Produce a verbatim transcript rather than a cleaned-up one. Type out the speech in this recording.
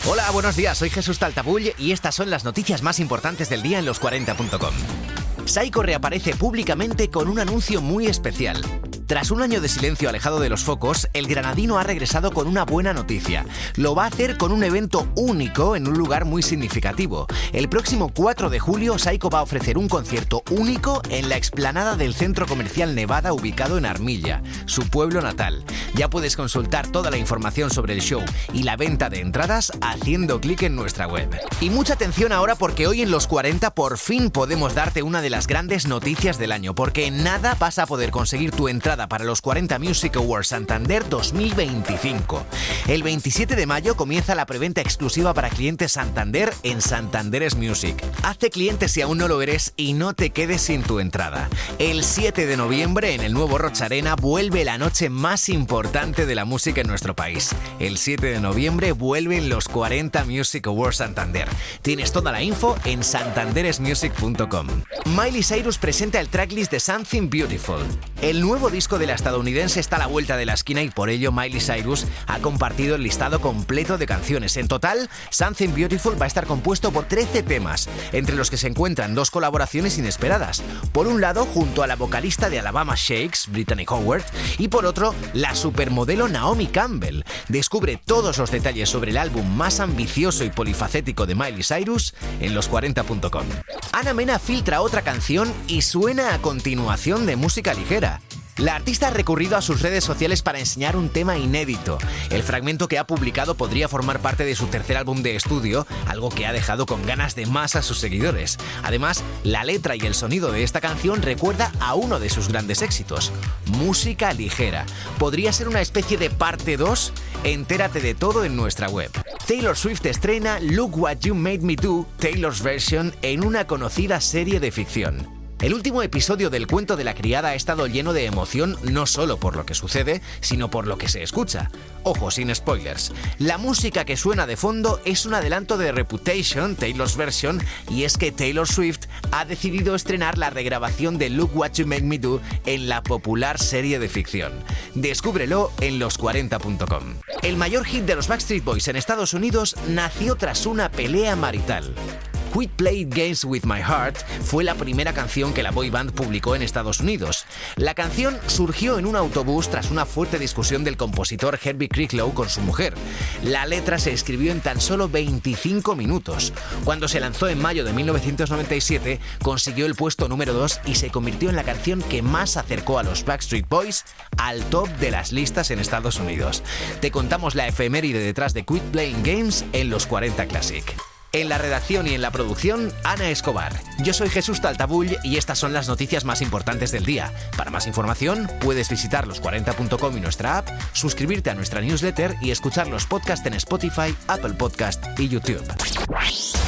Hola, buenos días, soy Jesús Taltabull y estas son las noticias más importantes del día en los cuarenta punto com. Saiko reaparece públicamente con un anuncio muy especial. Tras un año de silencio alejado de los focos, el granadino ha regresado con una buena noticia. Lo va a hacer con un evento único en un lugar muy significativo. El próximo cuatro de julio, Saiko va a ofrecer un concierto único en la explanada del Centro Comercial Nevada ubicado en Armilla, su pueblo natal. Ya puedes consultar toda la información sobre el show y la venta de entradas haciendo clic en nuestra web. Y mucha atención ahora porque hoy en los cuarenta por fin podemos darte una de las grandes noticias del año, porque en nada vas a poder conseguir tu entrada para los cuarenta Music Awards Santander dos mil veinticinco. El veintisiete de mayo comienza la preventa exclusiva para clientes Santander en Santander's Music. Hazte cliente si aún no lo eres y no te quedes sin tu entrada. El siete de noviembre en el nuevo Roch Arena vuelve la noche más importante de la música en nuestro país. El siete de noviembre vuelven los cuarenta Music Awards Santander. Tienes toda la info en santanderes music punto com. Miley Cyrus presenta el tracklist de Something Beautiful. El nuevo disco de la estadounidense está a la vuelta de la esquina y por ello Miley Cyrus ha compartido el listado completo de canciones. En total, Something Beautiful va a estar compuesto por trece temas, entre los que se encuentran dos colaboraciones inesperadas. Por un lado, junto a la vocalista de Alabama Shakes, Brittany Howard, y por otro, la supermodelo Naomi Campbell. Descubre todos los detalles sobre el álbum más ambicioso y polifacético de Miley Cyrus en los cuarenta punto com. Ana Mena filtra otra canción y suena a continuación de música ligera. La artista ha recurrido a sus redes sociales para enseñar un tema inédito. El fragmento que ha publicado podría formar parte de su tercer álbum de estudio, algo que ha dejado con ganas de más a sus seguidores. Además, la letra y el sonido de esta canción recuerda a uno de sus grandes éxitos, música ligera. ¿Podría ser una especie de parte dos? Entérate de todo en nuestra web. Taylor Swift estrena Look What You Made Me Do, Taylor's Version, en una conocida serie de ficción. El último episodio del Cuento de la Criada ha estado lleno de emoción no solo por lo que sucede, sino por lo que se escucha. Ojo, sin spoilers. La música que suena de fondo es un adelanto de Reputation, Taylor's Version, y es que Taylor Swift ha decidido estrenar la regrabación de Look What You Make Me Do en la popular serie de ficción. Descúbrelo en los cuarenta punto com. El mayor hit de los Backstreet Boys en Estados Unidos nació tras una pelea marital. Quit Playing Games With My Heart fue la primera canción que la boy band publicó en Estados Unidos. La canción surgió en un autobús tras una fuerte discusión del compositor Herbie Cricklow con su mujer. La letra se escribió en tan solo veinticinco minutos. Cuando se lanzó en mayo de mil novecientos noventa y siete, consiguió el puesto número dos y se convirtió en la canción que más acercó a los Backstreet Boys al top de las listas en Estados Unidos. Te contamos la efeméride detrás de Quit Playing Games en los cuarenta Classic. En la redacción y en la producción, Ana Escobar. Yo soy Jesús Taltabull y estas son las noticias más importantes del día. Para más información, puedes visitar los cuarenta punto com y nuestra app, suscribirte a nuestra newsletter y escuchar los podcasts en Spotify, Apple Podcast y YouTube.